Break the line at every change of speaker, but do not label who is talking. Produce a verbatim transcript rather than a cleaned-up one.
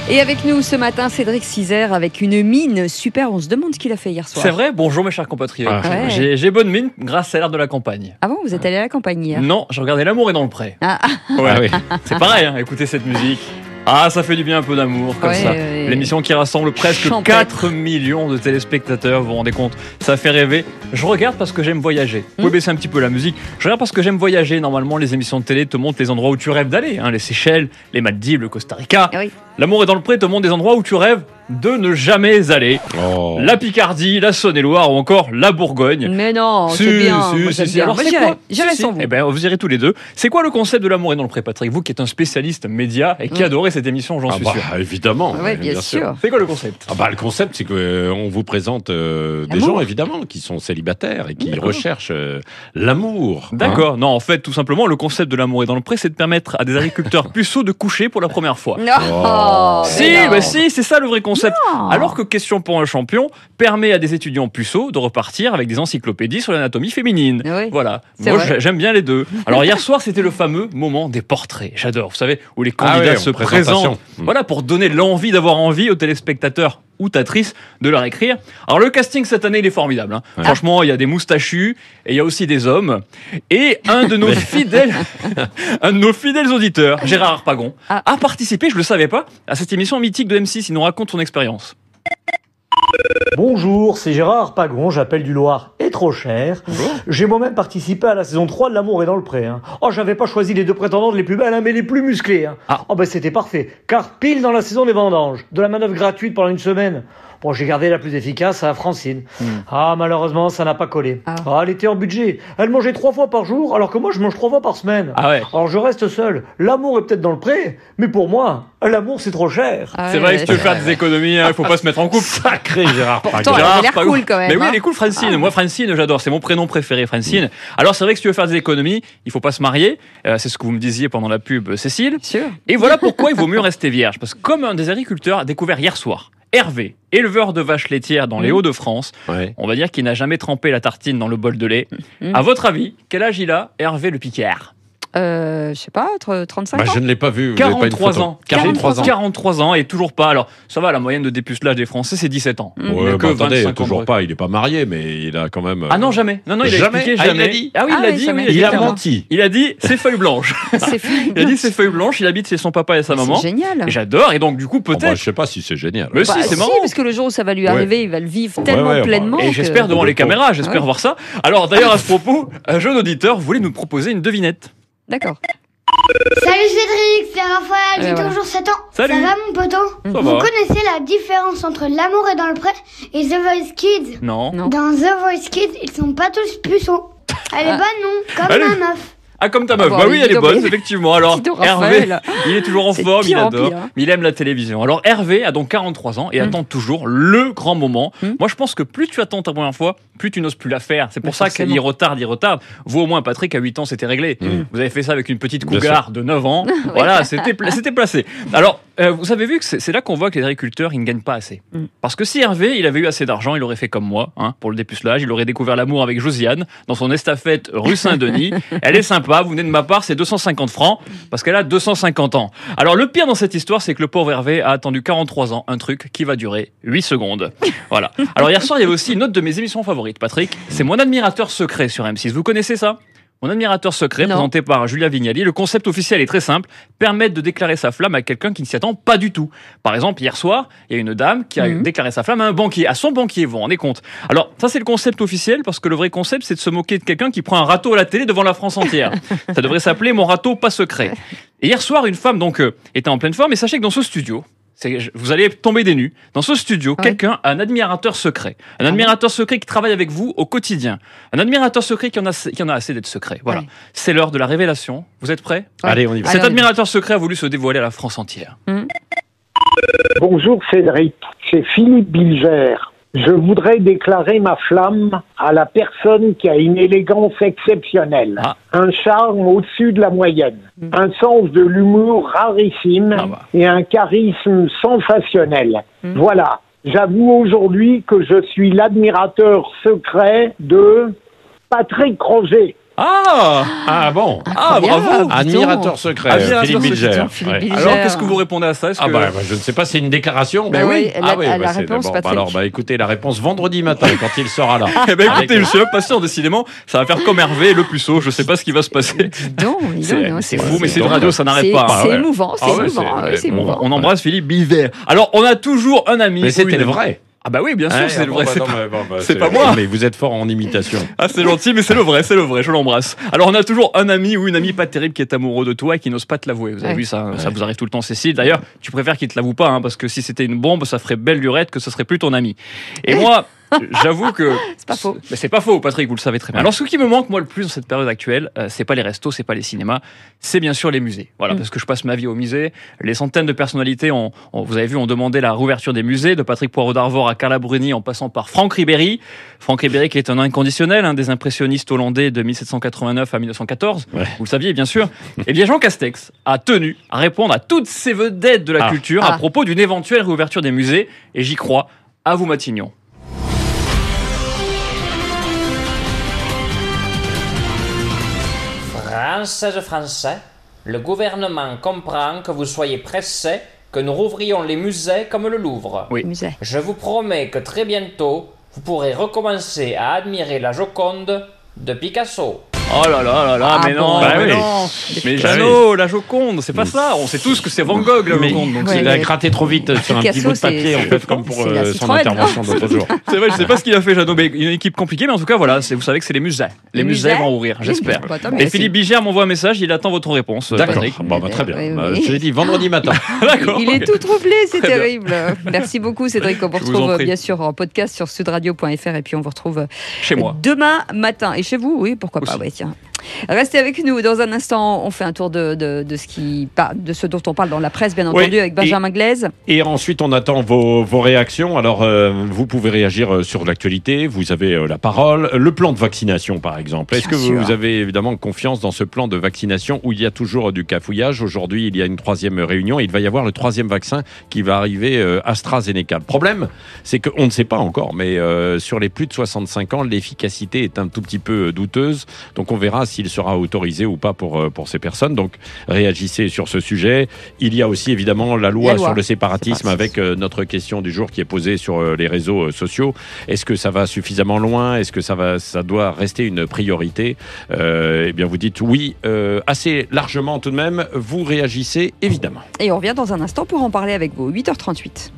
Et avec nous ce matin, Cédric Cizère avec une mine super. On se demande ce qu'il a fait hier soir.
C'est vrai. Bonjour mes chers compatriotes.
Ah, ouais.
J'ai, j'ai bonne mine grâce à l'air de la campagne.
Ah bon, vous êtes allé à la campagne hier?
Non, j'ai regardé L'amour est dans le pré.
Ah.
Ouais, oui. C'est pareil, hein, écoutez cette musique. Ah, ça fait du bien un peu d'amour, comme
ouais,
ça.
Ouais.
L'émission qui rassemble presque
Champêtre.
quatre millions de téléspectateurs, vous vous rendez compte? Ça fait rêver. Je regarde parce que j'aime voyager. Vous pouvez
mmh.
baisser un petit peu la musique. Je regarde parce que j'aime voyager. Normalement, les émissions de télé te montrent les endroits où tu rêves d'aller. Hein, les Seychelles, les Maldives, le Costa Rica.
Oui.
L'amour est dans le pré te montre des endroits où tu rêves de ne jamais aller.
Oh.
La Picardie, la Saône-et-Loire ou encore la Bourgogne.
Mais non,
Si,
c'est bien.
si,
Moi,
si,
j'aime
si.
bien.
Alors,
Moi,
c'est
j'irai.
quoi
J'irai
Si, si.
sans vous.
Eh ben, vous irez tous les deux. C'est quoi le concept de L'amour est dans le pré, Patrick? Vous qui êtes un spécialiste média et qui
Mm.
adorez cette émission, j'en
Ah
suis
bah,
sûr.
évidemment.
Ouais, bien sûr.
C'est quoi le concept?
Ah bah, le concept, c'est qu'on euh, vous présente euh, des
L'amour.
gens, évidemment, qui sont célibataires et qui
D'accord.
recherchent euh, l'amour.
D'accord. Non, en fait, tout simplement, le concept de L'amour est dans le pré, c'est de permettre à des agriculteurs puceaux de coucher pour la première fois.
Non.
Oh.
Si,
mais non.
bah si, c'est ça le vrai concept.
Non.
Alors que Question pour un champion permet à des étudiants puceaux de repartir avec des encyclopédies sur l'anatomie féminine.
Oui.
Voilà.
C'est
Moi,
vrai.
j'ai- j'aime bien les deux. Alors hier soir, c'était le fameux moment des portraits. J'adore. Vous savez, où les
Ah
candidats
ouais,
se
en présentation.
présentent.
Mm.
Voilà, pour donner l'envie d'avoir envie aux téléspectateurs ou tatrices de leur écrire. Alors le casting cette année, il est formidable. Hein.
Ouais.
Franchement, il y a des moustachus et il y a aussi des hommes. Et un de nos fidèles, un de nos fidèles auditeurs, Gérard Harpagon,
Ah.
a participé, je le savais pas, à cette émission mythique de M six. Il nous raconte son expérience.
Bonjour, c'est Gérard Pagon, j'appelle du Loir et trop cher. J'ai moi-même participé à la saison trois de L'amour est dans le pré. Hein. Oh, j'avais pas choisi les deux prétendantes les plus belles, hein, mais les plus musclées. Hein.
Ah.
Oh, ben c'était parfait, car pile dans la saison des vendanges, de la manœuvre gratuite pendant une semaine. Bon, j'ai gardé la plus efficace à Francine.
Hmm.
Ah, malheureusement, ça n'a pas collé.
Ah.
Ah, elle était en budget. Elle mangeait trois fois par jour, alors que moi, je mange trois fois par semaine.
Ah ouais.
Alors, je reste seul. L'amour est peut-être dans le pré, mais pour moi, l'amour, c'est trop cher.
Ah
C'est
ouais,
vrai que
ouais,
si tu veux
c'est
faire
vrai,
des économies, hein, il faut pas se mettre en couple.
Sacré Gérard
Pourtant,
Pagon.
elle avait l'air
Pagon.
cool quand même.
Mais oui,
hein.
elle est cool, Francine.
Ah.
Moi, Francine, j'adore. C'est mon prénom préféré, Francine. Alors, c'est vrai que si tu veux faire des économies, il faut pas se marier. Euh, c'est ce que vous me disiez pendant la pub, Cécile.
Sûr.
Et voilà pourquoi il vaut mieux rester vierge. Parce que comme un des agriculteurs a découvert hier soir, Hervé, éleveur de vaches laitières dans les
Mmh.
Hauts-de-France,
Ouais.
on va dire qu'il n'a jamais trempé la tartine dans le bol de lait.
Mmh.
À votre avis, quel âge il a, Hervé le Picard?
Euh, je sais pas, entre trente-cinq
Bah,
ans.
je ne l'ai pas vu. Vous avez pas une
quarante-trois
photo.
ans.
quarante-trois ans.
quarante-trois ans et toujours pas. Alors, ça va, la moyenne de dépucelage des Français, c'est dix-sept ans.
Mmh.
Il
Ouais,
a que
bah, attendez,
vingt-cinq ans
toujours
de-
pas. Il est pas marié, mais il a quand même. euh,
Ah non, jamais. Non, non, il a
Jamais
expliqué
Ah, il
jamais.
l'a dit
Ah oui, il
Ah
l'a
oui,
dit.
jamais.
oui,
Il a
clairement.
menti.
Il a dit ses feuilles blanches.
C'est fait.
Il a dit ses feuilles blanches. Il habite chez son papa et sa maman.
C'est génial.
Et j'adore. Et donc, du coup,
Oh, bah,
peut-être.
je sais pas si c'est génial.
Mais
Bah,
si, c'est marrant.
parce que le jour où ça va lui
Ouais.
arriver, il va le vivre tellement
ouais, bah,
pleinement.
Et
que-
j'espère devant
Le
les
pauvre.
caméras, j'espère
Ouais.
voir ça. Alors d'ailleurs, à ce propos, un jeune auditeur voulait nous proposer une devinette.
D'accord.
Salut Cédric, c'est Raphaël,
Et
j'ai
voilà.
toujours sept ans.
Salut.
Ça va mon poteau?
Ça
Vous
va.
connaissez la différence entre L'amour est dans le pré et The Voice Kids?
Non.
Non.
Dans The Voice Kids, ils sont pas tous puceaux. Elle est
Ah.
bonne, non? Comme
Allez.
ma meuf.
Ah, comme ta meuf.
Ah bon,
bah oui,
dis
elle est
donc,
bonne,
mais-
effectivement. Alors,
Dis donc,
Hervé,
Raphaël.
il est toujours en
C'est
forme, il
pire en
adore,
pire, hein.
mais il aime la télévision. Alors, Hervé a donc quarante-trois ans et
Mm.
attend toujours le grand moment.
Mm.
Moi, je pense que plus tu attends ta première fois, plus tu n'oses plus la faire. C'est pour
Mais
ça
forcément.
qu'il retarde, il retarde. Vous, au moins, Patrick, à huit ans, c'était réglé.
Mm.
Vous avez fait ça avec une petite
Bien
cougar de neuf ans. Voilà, c'était pla- c'était placé. Alors, euh, vous avez vu que c'est c'est là qu'on voit que les agriculteurs, ils ne gagnent pas assez.
Mm.
Parce que si Hervé, il avait eu assez d'argent, il aurait fait comme moi, hein, pour le dépucelage. Il aurait découvert l'amour avec Josiane dans son estafette rue Saint-Denis. Elle est sympa, vous venez de ma part, c'est deux cent cinquante francs parce qu'elle a deux cent cinquante ans. Alors, le pire dans cette histoire, c'est que le pauvre Hervé a attendu quarante-trois ans, un truc qui va durer huit secondes. Voilà. Alors, hier soir, il y avait aussi une autre de mes émissions favorites, Patrick. C'est Mon admirateur secret sur M six. Vous connaissez ça? Mon admirateur secret,
Non.
présenté par Julia Vignali. Le concept officiel est très simple, permettre de déclarer sa flamme à quelqu'un qui ne s'y attend pas du tout. Par exemple, hier soir, il y a une dame qui a
Mhm.
déclaré sa flamme à un banquier, à son banquier, vous vous rendez compte. Alors, ça c'est le concept officiel, parce que le vrai concept, c'est de se moquer de quelqu'un qui prend un râteau à la télé devant la France entière. Ça devrait s'appeler Mon râteau pas secret. Et hier soir, une femme donc euh, était en pleine forme, et sachez que dans ce studio, c'est- je- vous allez tomber des nues. Dans ce studio,
Ouais.
quelqu'un a un admirateur secret. Un admirateur secret qui travaille avec vous au quotidien. Un admirateur secret qui en a, qui en a assez d'être secret. Voilà.
Ouais.
C'est l'heure de la révélation. Vous êtes prêts?
Ouais.
Allez, on y va.
Cet
Alors,
admirateur secret a voulu se dévoiler à la France entière.
Bonjour Cédric, c'est Philippe Bilger. Je voudrais déclarer ma flamme à la personne qui a une élégance exceptionnelle,
Ah.
un charme au-dessus de la moyenne,
Mm.
un sens de l'humour rarissime
Ah bah.
et un charisme sensationnel.
Mm.
Voilà, j'avoue aujourd'hui que je suis l'admirateur secret de Patrick Roger.
Ah
Ah bon.
Ah, bravo.
Admirateur secret,
Admirateur
Philippe
secret,
Bilger.
Philippe
Ouais.
Bilger.
Alors, qu'est-ce que vous répondez à ça? Est-ce
Ah
que-
bah, bah, je ne sais pas, c'est une déclaration.
Bah oui, la-
ah oui,
la
bah, c'est-
réponse,
bon,
Patrick.
alors, bah, écoutez, la réponse vendredi matin, quand il sera là.
Eh ben,
Avec-
écoutez, je suis même pas sûr, décidément, ça va faire comme Hervé, le puceau, je sais pas ce qui va se passer.
Dis donc, dis donc,
C'est
non,
c'est fou, mais c'est une
donc,
radio, ça n'arrête
c'est-
pas. hein.
C'est
ouais.
émouvant, c'est
Ah ouais,
émouvant,
c'est-
ouais, c'est
bon,
émouvant.
On embrasse Philippe Bilger. Alors, on a toujours un ami.
Mais
ou
c'était
une
le
amie.
vrai.
Ah bah oui, bien sûr,
Ouais,
c'est le
bon,
vrai.
bah,
c'est
non,
pas-
mais bon, bah,
c'est pas moi.
Mais vous êtes fort en imitation.
Ah, c'est gentil, mais c'est le vrai, c'est le vrai, je l'embrasse. Alors, on a toujours un ami ou une amie pas terrible qui est amoureux de toi et qui n'ose pas te l'avouer. Vous avez
Ouais.
vu ça, ça vous arrive tout le temps, Cécile. D'ailleurs, tu préfères qu'il te l'avoue pas, hein, parce que si c'était une bombe, ça ferait belle lurette que ce serait plus ton ami. Et moi, j'avoue que.
C'est pas faux.
Mais c'est pas faux, Patrick, vous le savez très bien. Alors, ce qui me manque, moi, le plus dans cette période actuelle, euh, c'est pas les restos, c'est pas les cinémas, c'est bien sûr les musées. Voilà,
Mm.
parce que je passe ma vie au musée. Les centaines de personnalités, ont, ont- vous avez vu, ont demandé la réouverture des musées, de Patrick Poirot d'Arvor à Carla Bruni, en passant par Franck Ribéry. Franck Ribéry, qui est un inconditionnel, un des impressionnistes hollandais de mille sept cent quatre-vingt-neuf à mille neuf cent quatorze.
Ouais.
Vous le saviez, bien sûr. Eh bien, Jean Castex a tenu à répondre à toutes ces vedettes de la
Ah.
culture
Ah.
à propos d'une éventuelle réouverture des musées. Et j'y crois. À vous, Matignon.
Françaises, Français, le gouvernement comprend que vous soyez pressés que nous rouvrions les musées comme le Louvre.
Oui.
Musée.
Je vous promets que très bientôt, vous pourrez recommencer à admirer la Joconde de Picasso.
Oh là là là là,
Ah
mais
bon,
non,
bah
mais
oui.
non. Mais
Bah
Jeannot, la Joconde, c'est pas ça. On sait tous que c'est Van Gogh, la
Mais
Joconde. Donc
Ouais,
c'est-
il a
mais-
gratté trop vite sur un petit
Picasso,
bout de papier,
c'est-
en fait, comme pour
c'est la
euh, son
Citroën,
intervention
non
d'autre jour.
c'est vrai, je sais pas ce qu'il a fait, Jeannot, mais une équipe compliquée, mais en tout cas, voilà, c'est- vous savez que c'est les musées. Les,
Les
musées,
musées
vont ouvrir, j'espère.
Bah, tant
Et
mieux,
Philippe Biger m'envoie un message, il attend votre réponse. euh,
D'accord.
Patrick.
Bon, bah, très bien.
Oui, oui,
Bah,
oui.
je l'ai dit vendredi matin.
D'accord.
Il est tout troublé, c'est
Très bien.
terrible. Merci beaucoup, Cédric. On vous
Je vous en
retrouve
prie.
bien sûr en podcast sur sudradio point f r et puis on vous retrouve
Chez moi.
demain matin. Et chez vous, oui, pourquoi pas,
Aussi.
ouais, tiens. Restez avec nous. Dans un instant, on fait un tour de, de, de, ce, qui, bah, de ce dont on parle dans la presse, bien
Oui,
entendu, avec Benjamin Glaise.
Et ensuite, on attend vos, vos réactions. Alors, euh, vous pouvez réagir euh, sur l'actualité. Vous avez euh, la parole. Le plan de vaccination, par exemple. Est-ce que
Bien
vous,
sûr.
vous avez évidemment confiance dans ce plan de vaccination où il y a toujours du cafouillage? Aujourd'hui, il y a une troisième réunion. Et il va y avoir le troisième vaccin qui va arriver, euh, AstraZeneca. Le problème, c'est qu'on ne sait pas encore, mais euh, sur les plus de soixante-cinq ans, l'efficacité est un tout petit peu douteuse. Donc, on verra s'il sera autorisé ou pas pour, euh, pour ces personnes. Donc, réagissez sur ce sujet. Il y a aussi, évidemment, la loi,
La loi.
sur le séparatisme,
Séparatisme.
avec euh, notre question du jour qui est posée sur euh, les réseaux euh, sociaux. Est-ce que ça va suffisamment loin? Est-ce que ça, va, ça doit rester une priorité? euh, Eh bien, vous dites oui, euh, assez largement tout de même. Vous réagissez, évidemment.
Et on revient dans un instant pour en parler avec vous. huit heures trente-huit.